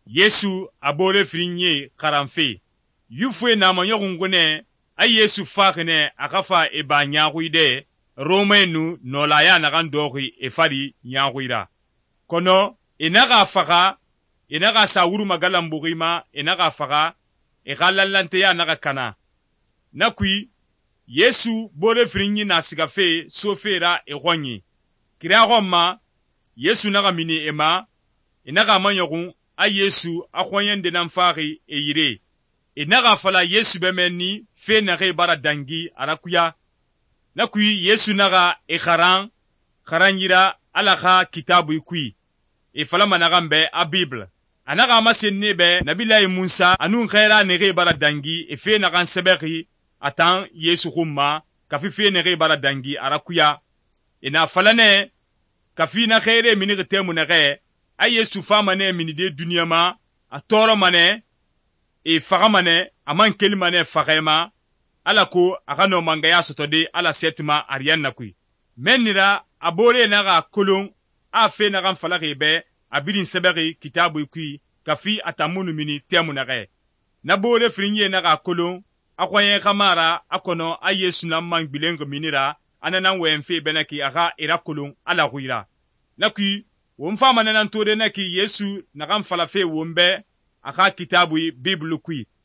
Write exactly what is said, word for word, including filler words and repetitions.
Yesu abore firinye karanfe yufwe na manyogungune a Yesu fakene akafa e ba nyahuide Romenu nolaya nagan dogi e fari nyahuira kono inaga faka inaga sawuru magalambugima inaga faka e galalante ya naga kana nakui Yesu bore firinye na sigafe sofera e gonyi kira gomma Yesu naga mini ema inaga manyogun a Yesu akhonyende nan fari e yire inaga fala Yesu bemeni fe nage bara dangi arakuya nakui Yesu naga e kharan kharanyira alaka kitabu ikui e fala managa mbe a Bible anaga masenne be nabilahi Musa anun khaira nege bara dangi e fe naga sebeki atan Yesu khumma kafi fe nege bara dangi arakuya ina falane kafi na khaire minige temu nage a Yesu famane minide duniyama a toro mane e faga mane aman keli mane fagema ala ko aga no mangaya sotode ala setima arian nakui menira abore naga kolon a fe naga falage be abirin sebegi kitabu ikui kafi atamunu mini temu nage na bore frinye naga kolon akwaye kamara akono a Yesu na man bilengo minira anana wemfe benaki aga ira kolon ala huira nakui womfa manana ntode naki Yesu naga falafe wombe aka kitabu Bible kui